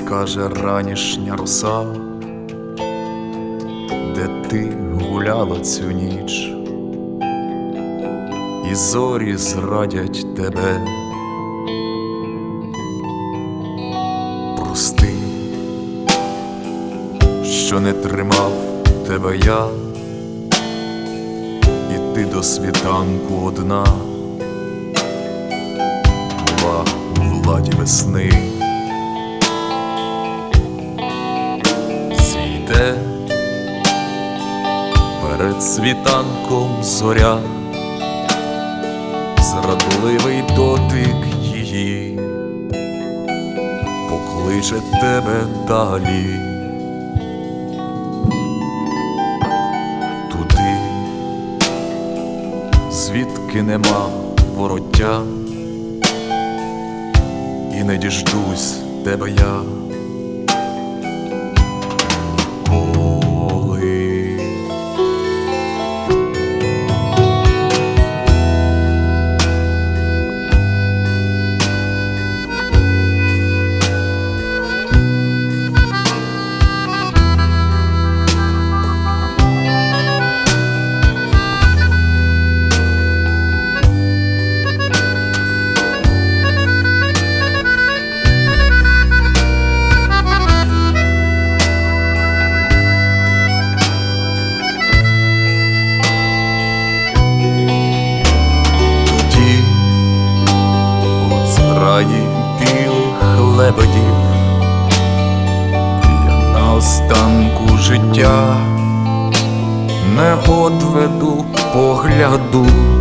скаже ранішня роса, де ти гуляла цю ніч, і зорі зрадять тебе. Прости, що не тримав тебе я, і ти до світанку одна була у владі весни. Зійде перед світанком зоря, зрадливий дотик її покличе тебе далі, туди, звідки нема вороття, і не діждусь тебе я ніколи. Білих лебедів я на останку життя не одведу погляду.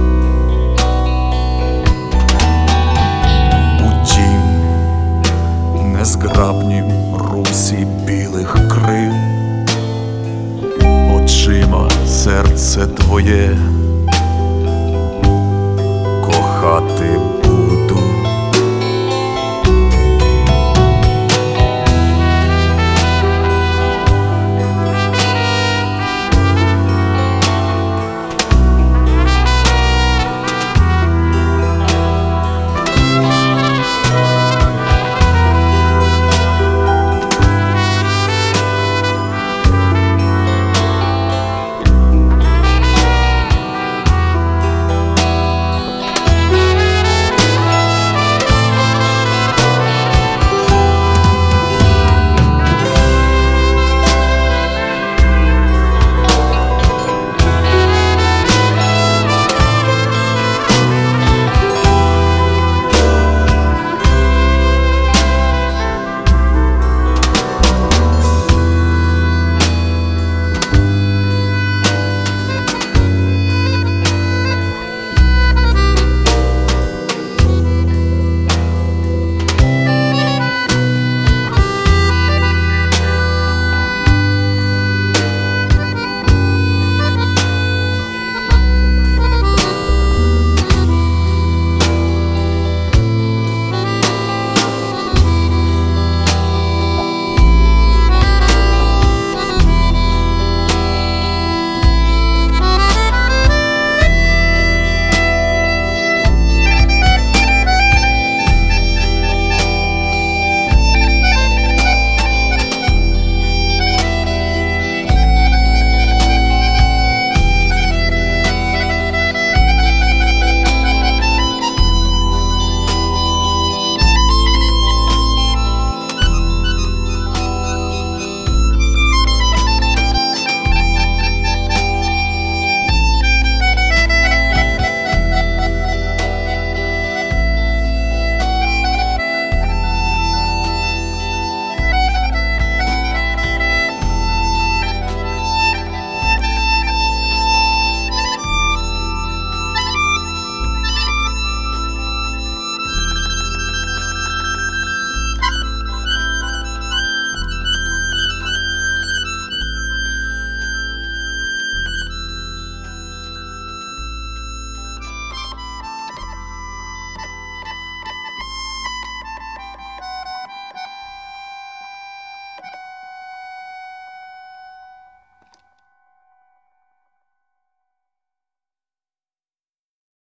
У тім незграбнім русі білих крил, очима серце твоє кохати